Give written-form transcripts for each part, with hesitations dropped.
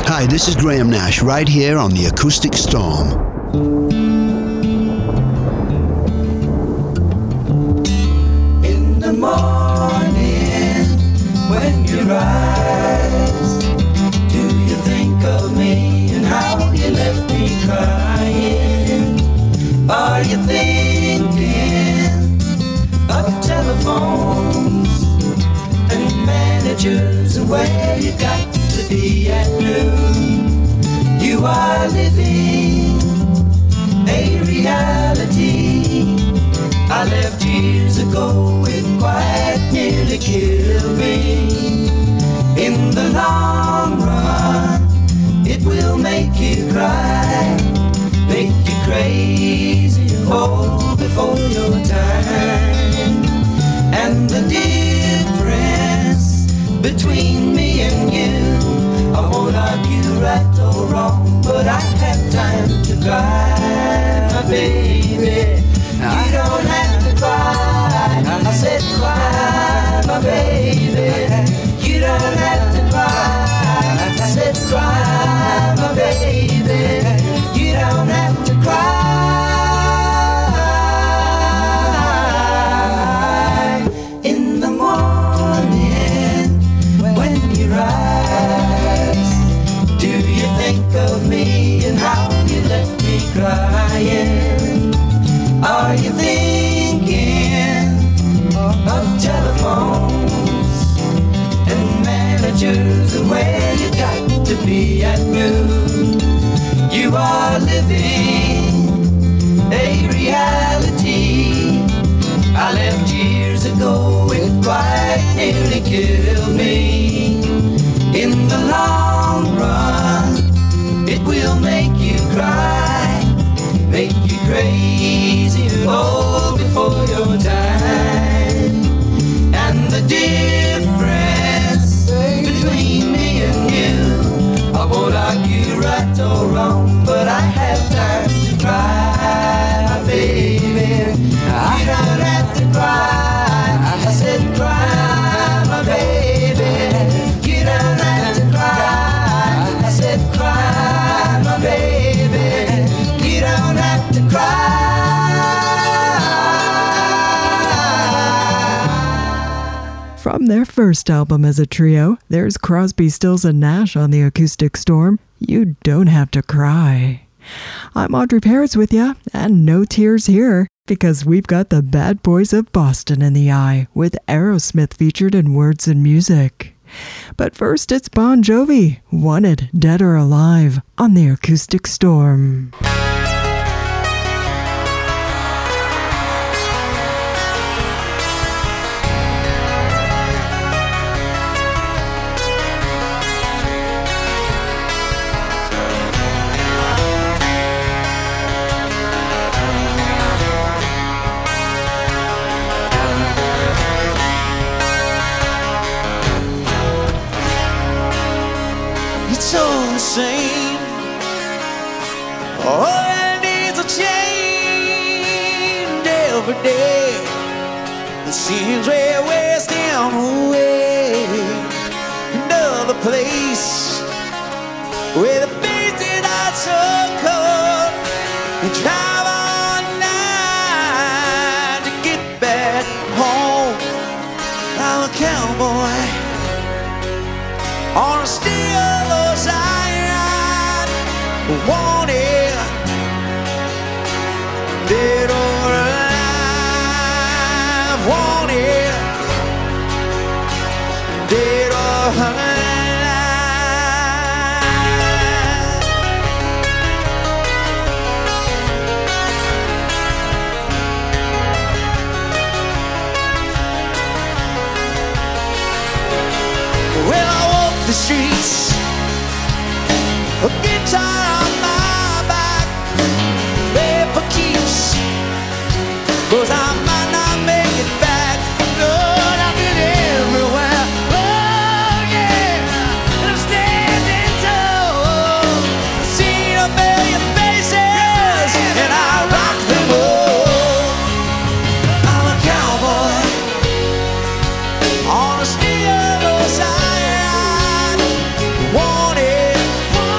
Hi, this is Graham Nash right here on the Acoustic Storm. In the morning when you rise, do you think of me and how you left me crying? Are you thinking of telephones and managers and where you got to be at noon? You are living a reality I left years ago. It quite nearly killed me. In the long run, it will make you cry, make you crazy, old before your time. And the difference between me and you, I won't argue right or wrong, but I have time to cry, my baby. You don't have to cry, I said cry, my baby. You don't have to cry, I said cry, my baby. You don't have to cry. In the morning when you rise, do you think of me and how you left me crying? Are you thinking of telephones and managers and where you got to be at noon? You are living a reality I left years ago. It quite nearly killed me. In the long run, it will make you cry, make you crazy, old before your time. And the difference between me and you, I won't argue right or wrong, but I have time to cry, my baby. You don't have to cry, I said cry, my baby. You don't have to cry, I said cry, my baby. You don't have to cry. From their first album as a trio, there's Crosby, Stills and Nash on the Acoustic Storm. You don't have to cry. I'm Audrey Paris with ya, and no tears here, because we've got the Bad Boys of Boston in the eye, with Aerosmith featured in Words and Music. But first, it's Bon Jovi, Wanted, Dead or Alive, on the Acoustic Storm. It's all the same. All it needs a change every day. It seems we're wasting away. Another place where the faces are so cold. We drive all night to get back home. I'm a cowboy on a steel side, wanted, dead or alive, wanted, dead or alive. Well, I walk the streets, a guitar on my back, play for keeps, 'cause I might not make it back. Lord, I've been everywhere, oh yeah, and I'm standing tall. I've seen a million faces, and I rock them all. I'm a cowboy on a steel side, wanted,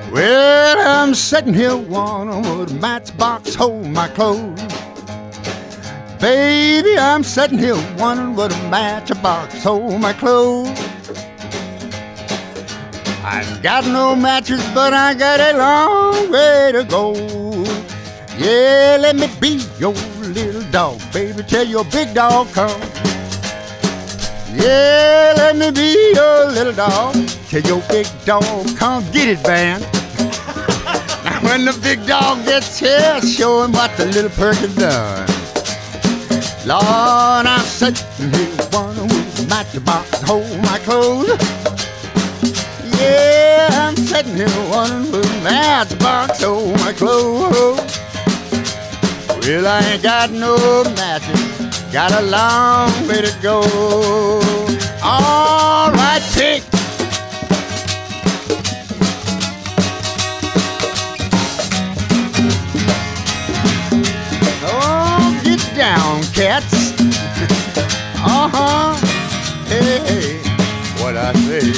Well, I'm sitting here wondering would a matchbox hold my clothes. Baby, I'm sitting here wondering would a matchbox hold my clothes. I got no matches, but I got a long way to go. Yeah, let me be your little dog, baby, till your big dog come. Yeah, let me be your little dog till your big dog come. Get it, band. Now when the big dog gets here, show him what the little perky done. Lord, I'm sitting here wondering with a matchbox hold my clothes. Yeah, I'm sitting here wondering with a matchbox hold my clothes. Well, I ain't got no matches, got a long way to go. All right, pick. Oh, get down, cats. Hey, what I say?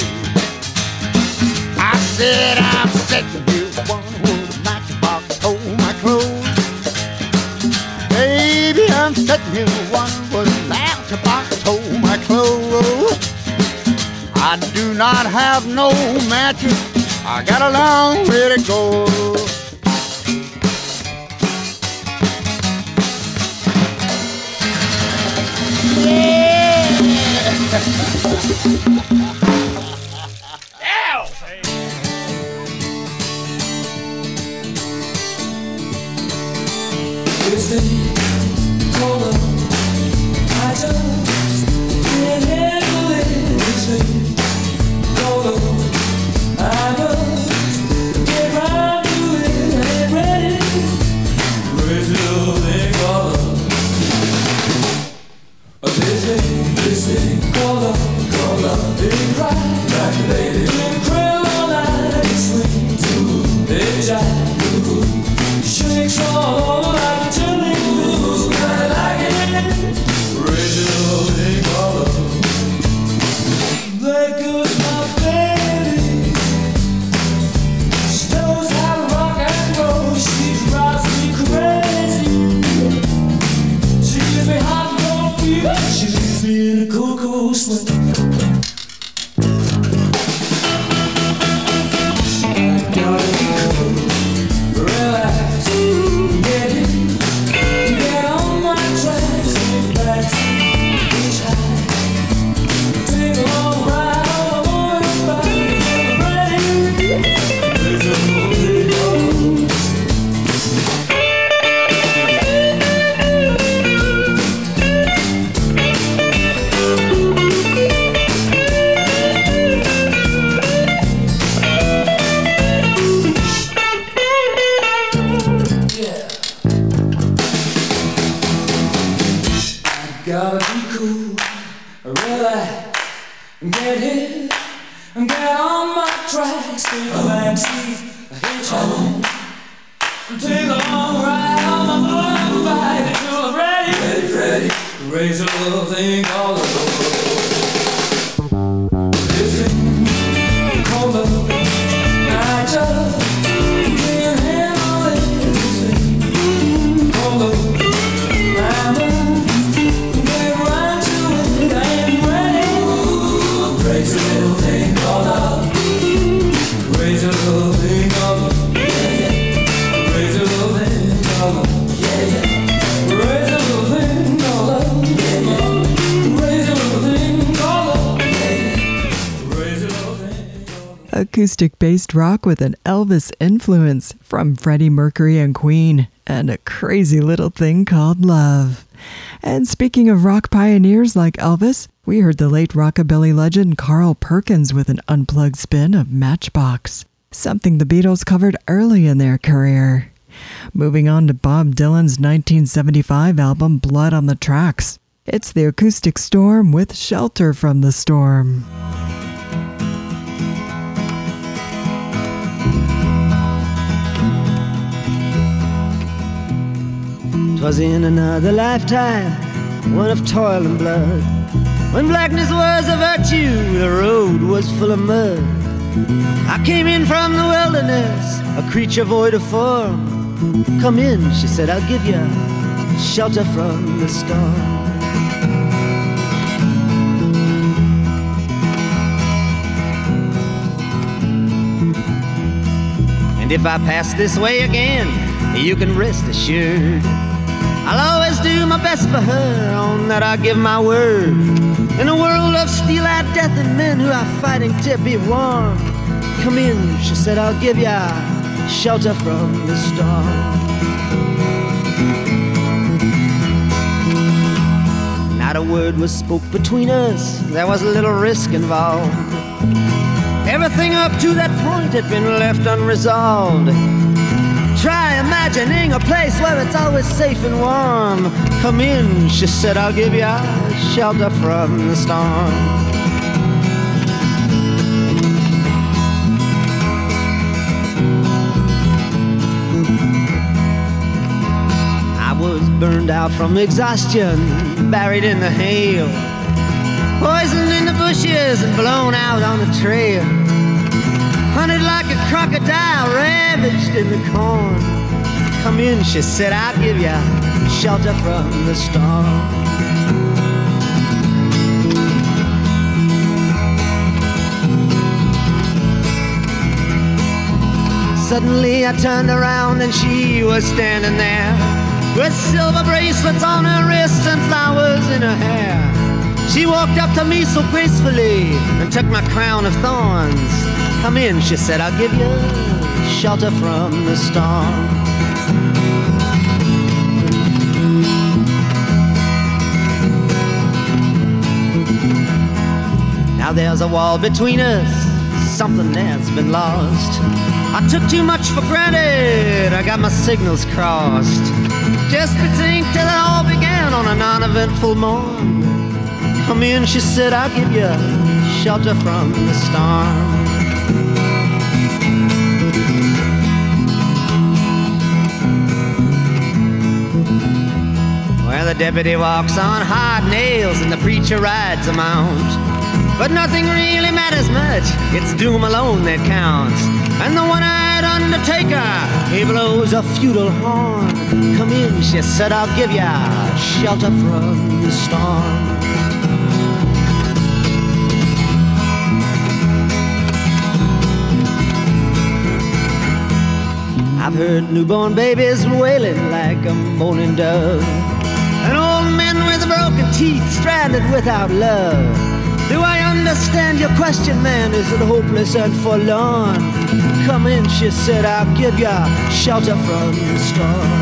I said I'm sitting here wondering with a matchbox hold my clothes. Baby, I'm sitting here wondering would a matchbox hold my clothes. I do not have no matches, I got a long way to go. Acoustic-based rock with an Elvis influence from Freddie Mercury and Queen, and a crazy little thing called love. And speaking of rock pioneers like Elvis, we heard the late rockabilly legend Carl Perkins with an unplugged spin of Matchbox, something the Beatles covered early in their career. Moving on to Bob Dylan's 1975 album Blood on the Tracks. It's the Acoustic Storm with Shelter from the Storm. 'Twas in another lifetime, one of toil and blood, when blackness was a virtue, the road was full of mud. I came in from the wilderness, a creature void of form. Come in, she said, I'll give you shelter from the storm. And if I pass this way again, you can rest assured I'll always do my best for her, on that I give my word. In a world of steel-eyed death and men who are fighting to be warm, come in, she said, I'll give ya shelter from the storm. Not a word was spoke between us, there was a little risk involved. Everything up to that point had been left unresolved. Try imagining a place where it's always safe and warm. Come in, she said, I'll give you shelter from the storm. I was burned out from exhaustion, buried in the hail, poisoned in the bushes and blown out on the trail. Hunted like a crocodile, ravaged in the corn. Come in, she said, I'll give you shelter from the storm. Suddenly I turned around and she was standing there, with silver bracelets on her wrists and flowers in her hair. She walked up to me so gracefully and took my crown of thorns. Come in, she said, I'll give you shelter from the storm. Now there's a wall between us, something that's been lost. I took too much for granted, I got my signals crossed. Just think till it all began on a non-eventful morn. Come in, she said, I'll give you shelter from the storm. Well, the deputy walks on hard nails and the preacher rides a mount. But nothing really matters much, it's doom alone that counts. And the one-eyed undertaker, he blows a feudal horn. Come in, she said, I'll give ya shelter from the storm. I've heard newborn babies wailing like a moaning dove, and old men with broken teeth stranded without love. Do I understand your question, man? Is it hopeless and forlorn? Come in, she said, I'll give you shelter from the storm.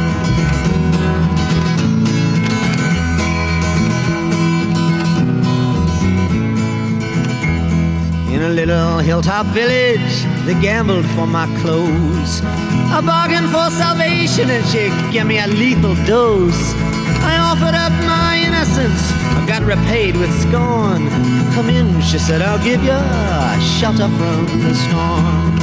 In a little hilltop village, they gambled for my clothes. I bargained for salvation and she gave me a lethal dose. I offered up my innocence, I got repaid with scorn. Come in, she said, I'll give you shelter from the storm.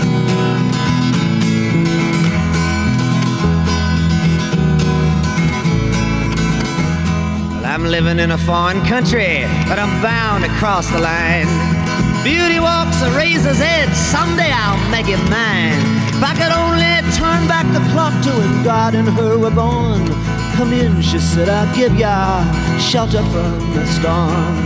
Well, I'm living in a foreign country, but I'm bound to cross the line. Beauty walks a razor's edge, someday I'll make it mine. If I could only turn back the clock to when God and her were born. Come in, she said, I'll give ya shelter from the storm.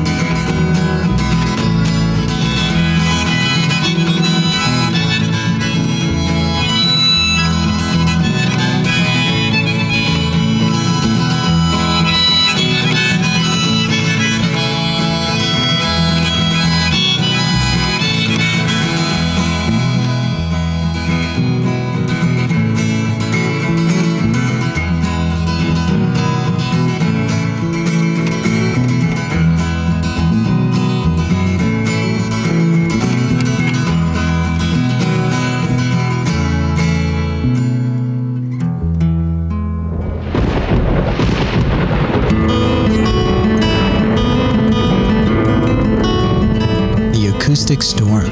Acoustic Storm.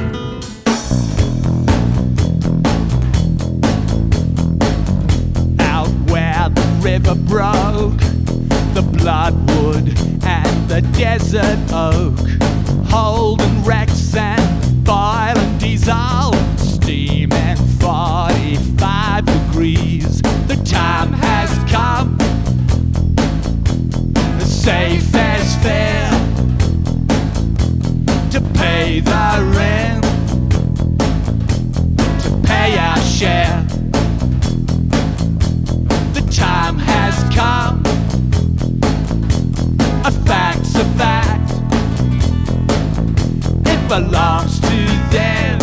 Out where the river broke, the bloodwood and the desert oak, holding wrecks and violent desire. degrees. The time has come, safe as fair, to pay the rent, to pay our share. The time has come, a fact's a fact, it belongs to them.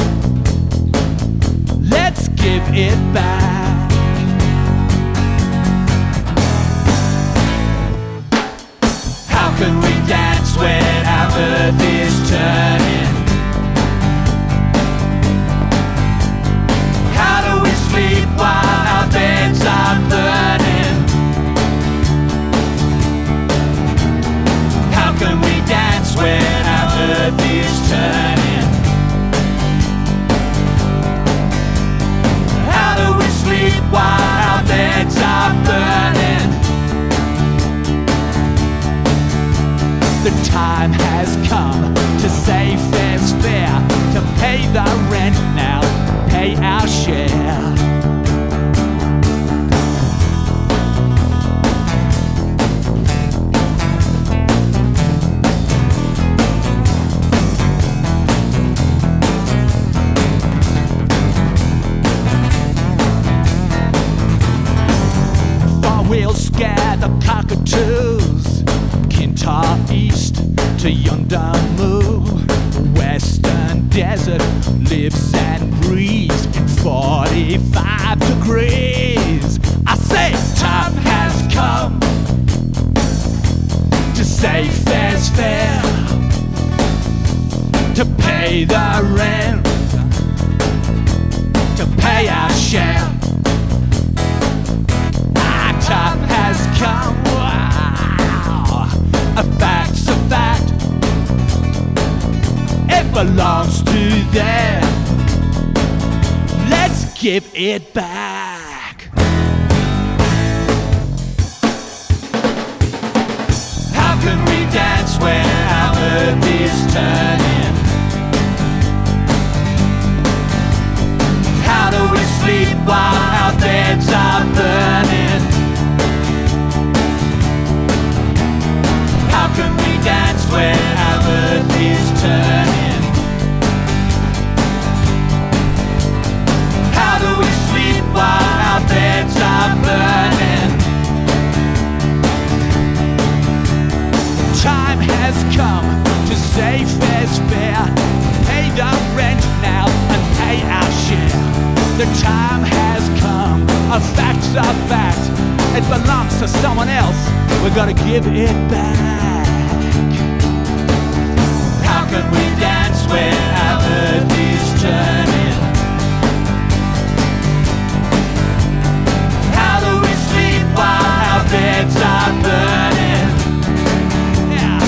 Let's give it back. How can we dance when our earth is turning? How do we sleep while our beds are burning? How can we dance when our earth is turning? How do we sleep while our beds are burning? The time has come to say fair's fair, to pay the rent now, pay our share. We'll scare the cockatoos, Kintar East to Yondamu. Western desert lives and breathes in 45 degrees. I say time has come to say fair's fair, to pay the rent, to pay our share. Time has come, wow. A fact's a fact, it belongs to them. Let's give it back. How can we dance when our earth is turning? How do we sleep while our beds are burning? How can we dance when our earth is turning? How do we sleep while our beds are burning? Time has come to say fair's fair, pay the rent now and pay our share. The time has come, a fact's a fact, it belongs to someone else, we're gonna give it back. How can we dance when our earth is turning? How do we sleep while our beds are burning? Yeah.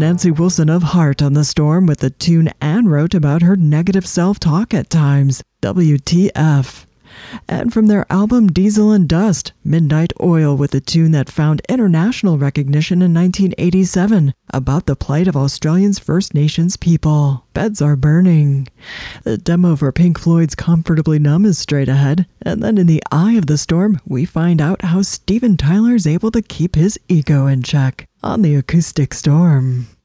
Nancy Wilson of Heart on the Storm with the tune Anne wrote about her negative self-talk at times, WTF. And from their album Diesel and Dust, Midnight Oil with a tune that found international recognition in 1987 about the plight of Australia's First Nations people. Beds Are Burning. The demo for Pink Floyd's Comfortably Numb is straight ahead, and then in the eye of the storm, we find out how Steven Tyler is able to keep his ego in check on the Acoustic Storm.